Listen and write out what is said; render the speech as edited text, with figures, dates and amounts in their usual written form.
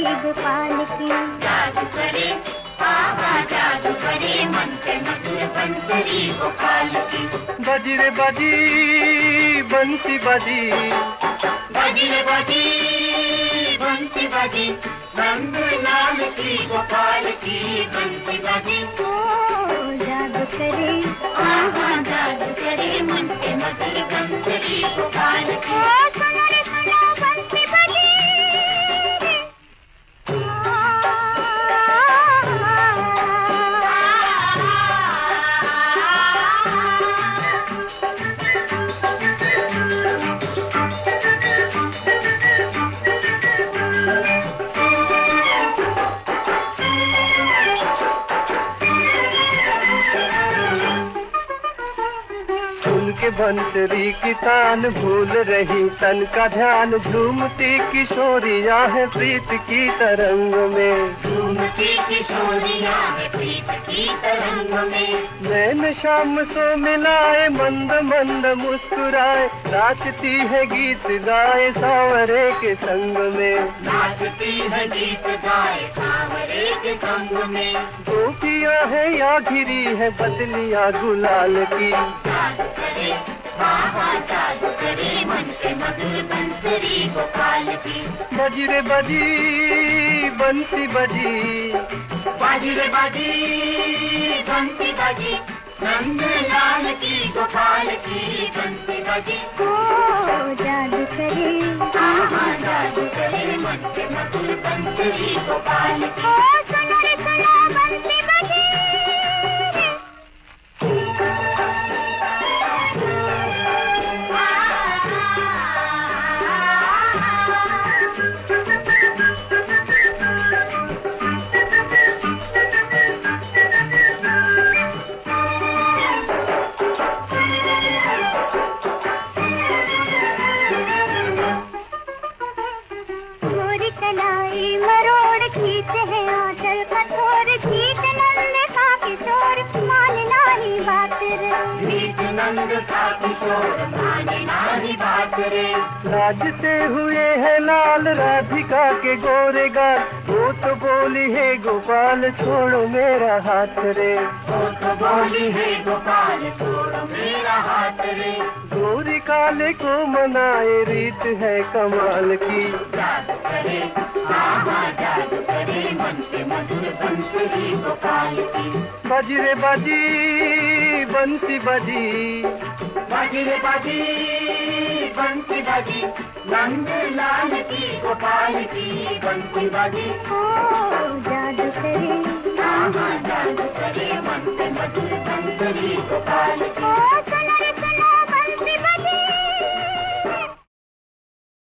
गोपाल की। जादू करे जादू करे मन पे मधुर बंसरी गोपाल की। बजी रे बजी बंसी बजी, बजी रे बजी बंसी बजी, रंग लाल की गोपाल की बंसी बजी। जादू करे जादू करे मन पे मधुर बंसरी गोपाल की। सुनो रे सुनो बंसी बजी। के बंसरी की तान भूल रही तन का ध्यान, झूमती किशोरियां है प्रीत की तरंग में। झूमती किशोरियां है प्रीत की तरंग में। नैन शाम सो मिलाए मंद मंद मुस्कुराए, नाचती है गीत गाए सांवरे के संग में। नाचती है गीत गाए सांवरे के संग में। गोपियां है या घिरी है बदलियां गुलाल की। जादू करे जादू करे मन के मधुर बंसरी गोपाल की। बजी रे बजी बंसी बजी, बाजी रे बाजी बंसी बाजी, रंग लाल की गोपाल की बंसी बाजी। जादू करे जादू करे मन के मधुर बंसरी गोपाल की। सुनो रे सुनो बंसी बजी। कलाई मरोड़ खींच है आंचल कठोर, गीत नंद का किशोर मानना ही बात रे। गीत नंद का किशोर मानना ही बात रे। राज से हुए हैं लाल राधिका के गोरे गाल, वो तो बोली है गोपाल छोड़ो मेरा हाथ रे। वो तो बोली है गोपाल छोड़ो मेरा हाथ रे। गोरी काले को मनाए रीत है कमाल की। जादू करे जादू करे मन के मधुर बंसरी गोपाल की। बजी रे बजी बंसी बजी, बाजी रे बाजी बंसी बाजी, रंग लाल की गोपाल की बंसी बाजी। जादू करे जादू करे मन के मधुर